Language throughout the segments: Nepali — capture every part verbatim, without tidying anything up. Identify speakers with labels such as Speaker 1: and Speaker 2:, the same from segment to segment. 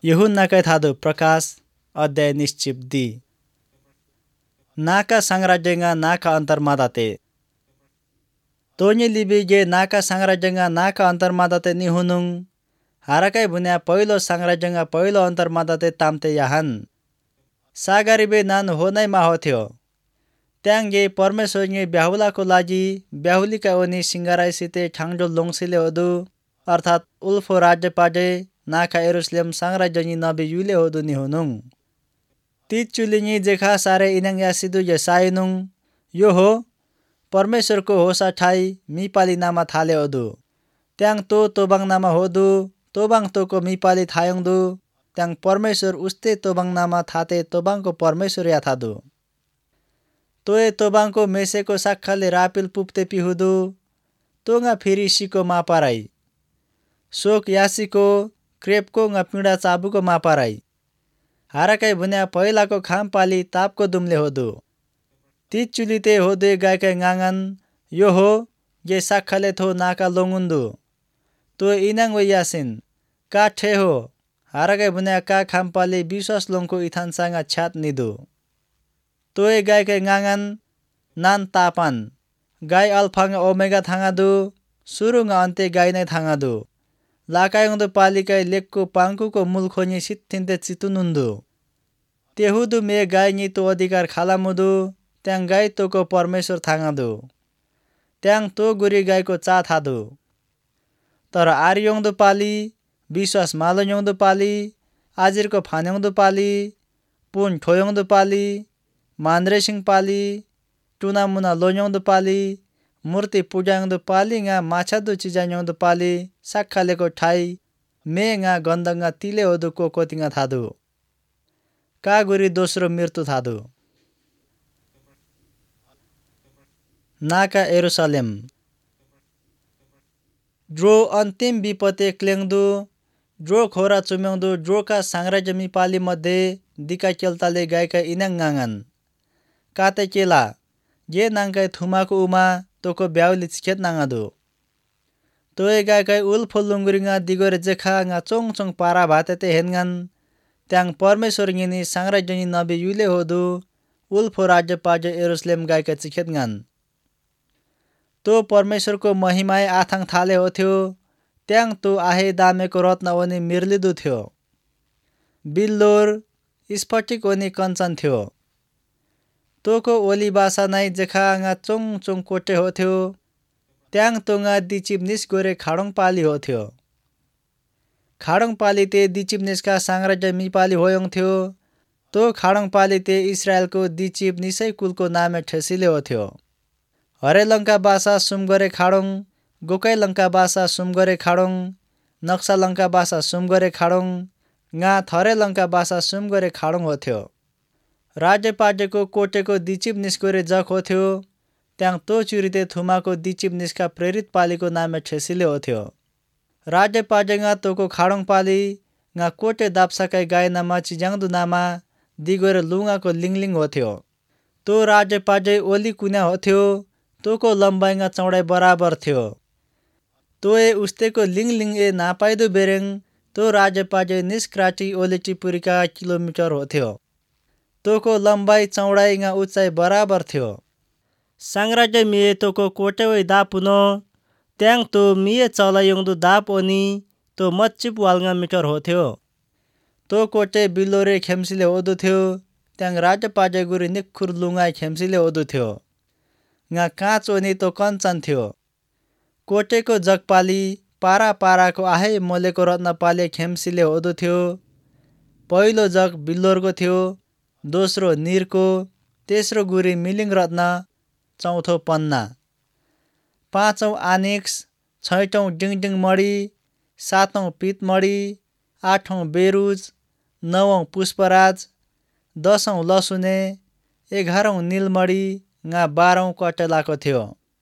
Speaker 1: यूहन्नाकै थादो प्रकाश अध्याय निश्चिप्दी नाका साम्राज्यnga नाका अन्तर्मादाते तोनी लिबिगे नाका साम्राज्यnga नाका अन्तर्मादाते निहुनुङ हाराकै भुन्या पहिलो साम्राज्यnga पहिलो अन्तर्मादाते ताम्ते याहान सागरीबे नान हो नै माहो थियो त्याङ्गे परमेश्वरले ब्याहुलाको लागि ब्याहुलीका ओनी सिंगाराइसिते ठाङ्जो लोङसिले होदु अर्थात् उल्फो राज्य पाजे नाका यरुशलेम साम्राज्यनी नबी युले होदु निहुनुङ ती चुलिनी जेखा सारे इनङ यासिदु यसाइनुङ यो हो परमेश्वरको होसा ठाई मिपाली नामा थाले होदु त्याङ तो तोबाङ नामा होदु तोबाङ तोको मिपाली थायङदु त्याङ परमेश्वर उस्ते तोबाङ नामा थाते तोबाङको परमेश्वर या थादु तोए तोबाङको मेसेको साक्खाले रापिल पुप्ते पिहुदु तोङा फेरि सिको मापाराई शोक यासीको क्रेपको nga पिँडा चाबुको मापाराई हाराकै भुन्या पहिलाको खामपाली तापको दुम्ले होदु ती चुलिते होदे गायकै गाङन यो हो ये साक्खाले थो नाका लोङुन्दु तो इनाङ वयासिन का ठे हो हाराकै भुन्या का खामपाली विश्वास लोङको इथानसाङा छ्यात निदु तोए गायकै गाङन नान तापान गाय अल्फाङ ओमेगा थाङादु सुरुङ अन्ते गाय नै थाङादु लाकायङदु पालिकै लेक्को पाङ्कुको मुलखोनी सित्थिन्ते चितुनुन्दु तेहुदु मे गाय नि तो अधिकार खालामुदु त्याङ गाय तोको परमेश्वर थाङादु त्याङ तो गुरी गायको चा थादु तर आर्योङदु पाली विश्वास मालोयोङदु पाली आजिरको फान्योङदु पाली पुन ठोयोङदु पाली मान्द्रेसिङ पाली टुनामुना लोयोङदु पाली मूर्ति पूजाङदु पाली nga माछादु चिजायोङदु पाली साक्खालेको ठाई मे nga गन्धnga तिले होदु कोकोतिङा थादु का गुरी दोस्रो मृत्यु थादु नाका यरुशलेम ड्रो अन्तिम विपते क्लेङदु ड्रो खोरा चुम्याउँदु ड्रोका साम्राज्य मिपाली मध्ये दिका केल्ताले गायका इनाङ गाङन काते केला ये नाङकै थुमाको उमा तोको ब्याउली चिखेत नाङादु तोए गायकै उल्फो लुङ्गुरिङा दिगोरे जेखा nga चोङ चोङ पारा भातेते हेनगन त्याङ परमेश्वर गिनी साम्राज्यनी नबी युले होदु उल्फो राज्य पाजे यरुशलेम गायका चिखेतगन तो परमेश्वरको महिमाय आथाङ थाले होथ्यो त्याङ तो आहे दामेको रत्न ओनी मिर्लिदु थियो बिल्लोर स्फटिक ओनी कञ्चन थियो तोको ओली बासा नै जेखा nga चोङ चोङ कोटे होथ्यो त्याङ तोङा दिचिप निस गोरे खाडोङ पाली होथ्यो खाडोङ पालीते दिचिप निसका साम्राज्य मिपाली होयोङ थियो तो खाडोङ पालीते इस्रायलको दिचिप निसै कुलको नामे ठेसिले होथ्यो हरे लङ्का बासा सुमगरे खाडोङ गोकै लङ्का बासा सुमगरे खाडोङ नक्सा लङ्का बासा सुमगरे खाडोङ nga थरे लङ्का बासा सुमगरे खाडोङ होथ्यो राज्य पाजेको कोटेको दिचिप निस्कोरे जख होथ्यो त्याङ तो चुरिते थुमाको दिचिप निस्का प्रेरित पालीको नामे ठेसिले होथ्यो राज्य पाजेगा तोको खाडोङ पाली nga कोटे दाप्साकै गाय नामा चिजाङदु नामा दिगोरे लुङाको लिङलिङ होथ्यो तो राज्य पाजे ओली कुन्या होथ्यो तोको लम्बाइगा चौडाइ बराबर थियो तोए उस्तेको लिङलिङ ए नापाइदु बेरेङ तो राज्य पाजे निस्क्राची ओलेची पुरिका किलोमिटर होथ्यो तोको लम्बाइ चौडाइगा उचाइ बराबर थियो साम्राज्य मिए तोको कोटेवै दापुनो त्याङ तो मिए चलायोङदु दाप ओनी तो मच्चिप वालगा मिटर होथ्यो तो कोटे बिलोरे खेम्सिले होदु थियो त्याङ राज्य पाजे गुरी निखुर लुङाइ खेम्सिले होदु थियो nga काँच ओनी तो कञ्चन थियो कोटेको जगपाली पारा पाराको आहे मोलेको रत्न पाले खेम्सिले होदु थियो पहिलो जग बिल्लोरको थियो दोस्रो निरको तेस्रो गुरी मिलिङ रत्न चौथो पन्ना पाँचौं आनिक्स छैटौं डिङडिङ मडी सातौं पितमडी आठौं बेरुज नवौं पुष्पराज दसौं लसुने एघारौं नीलमडी nga बाह्रौं कटेलाको थियो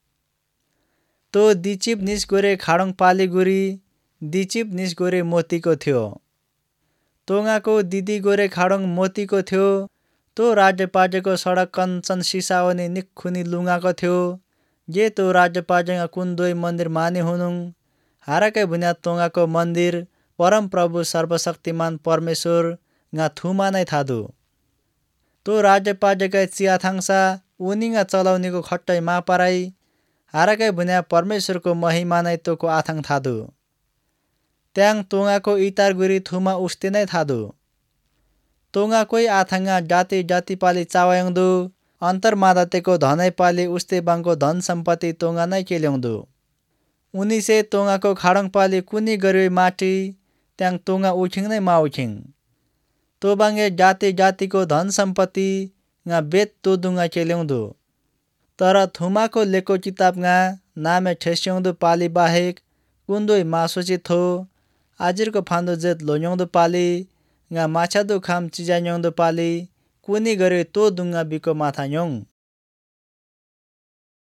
Speaker 1: तो दिचिप निस गोरे खाडोङ पाली गुरी दिचिप निस गोरे मोतीको थियो तोङाको दिदी गोरे खाडोङ मोतीको थियो तो राज्य पाजेको सडक कञ्चन सिसाओनी निखुनी लुङाको थियो जे तो राज्य पाजेगा कुन दोइ मन्दिर माने हुनुङ हाराकै भुन्या तोङाको मन्दिर परम प्रभु सर्वशक्तिमान परमेश्वर nga थुमा नै थादु तो राज्यपाजकै चिया थाङसा उनिङा चलाउनेको खट्टै मा पराई हाराकै बुन्या परमेश्वरको महिमा नै तोको आथाङ थादु त्याङ तोङाको इतार गुरी थुमा उस्ते नै थादु तोङा कोही आथाङा जाति जाति पाली चावायङदु अन्तर मादातेको धनै पाली उस्ते बाङको धन सम्पत्ति तोङा नै केल्याउँदु उनीसे तोङाको खाडङ पाली कुनी गरी माटी त्याङ तोङा उखिङ नै मा उखिङ तो बाङ्गे जाति जातिको धन सम्पत्ति nga बेत तो दुङा केल्याउँदु तर थुमाको लेको किताब nga नामे ठेस्याउँदु पाली बाहेक कुन्दोइ मासोची थो आजिरको फान्दो जेत लोन्याउँदु पाली nga माछादु खाम चिजान्याउँदु पाली कुनी गरी तो दुङा बिको माथा न्योङ